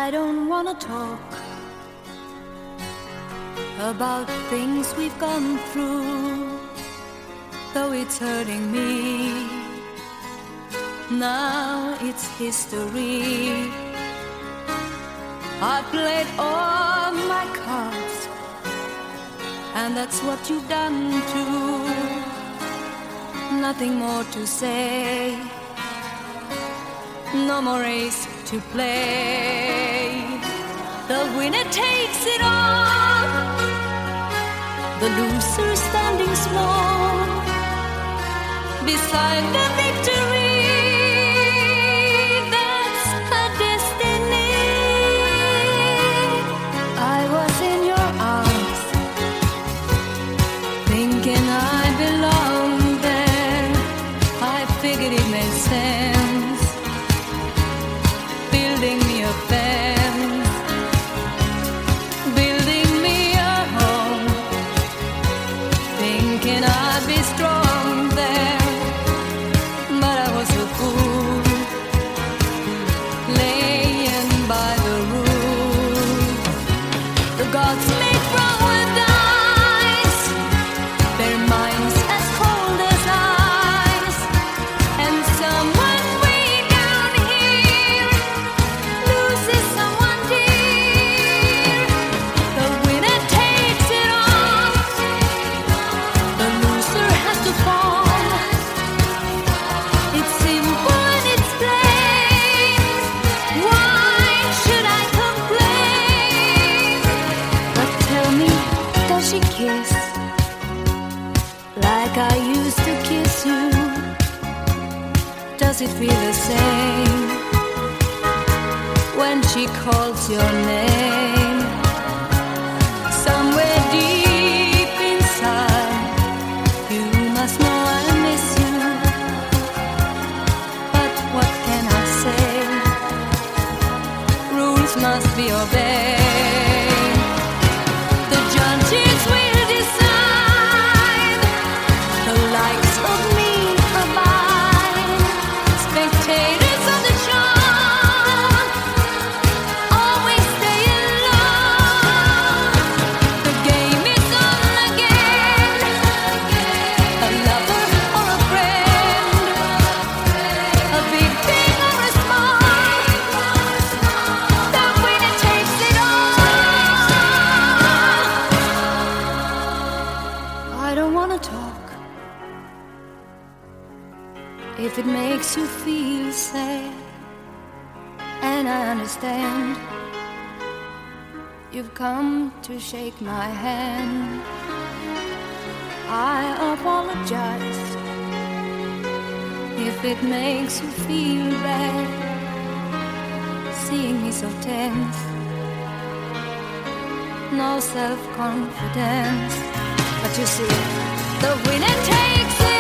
I don't wanna talk about things we've gone through, though it's hurting me. Now it's history. I played all my cards, and that's what you've done too. Nothing more to say, no more race to play. The winner takes it all, the loser standing small beside the victory. That's her destiny. I was in your arms, thinking I belonged there. I figured it made sense, building me a fence, building me a home, thinking I'd be strong there. But I was a fool, laying by the rules. The gods made wrong with eyes, their minds as cold as ice, and someone way down here loses someone dear. The winner takes it all, the loser has to fall. It's simple and it's plain. Why should I complain? But tell me, does she kiss like I used to kiss you? Does it feel the same when she calls your name? Somewhere deep inside, you must know I miss you. But what can I say? Rules must be obeyed. The judges will decide, the likes of me abide. Spectators of the show always stay alone. The game is on again, a lover or a friend, a big thing or a small, the winner takes it all. I don't wanna talk if it makes you feel sad, and I understand you've come to shake my hand. I apologize if it makes you feel bad, seeing me so tense, no self-confidence. But you see, the winner takes it